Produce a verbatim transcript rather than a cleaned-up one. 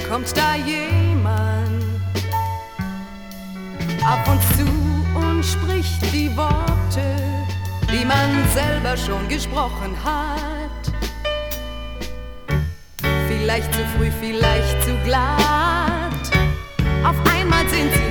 kommt da jemand auf uns zu und spricht die Worte, die man selber schon gesprochen hat. Vielleicht zu früh, vielleicht zu glatt. Auf einmal sind sie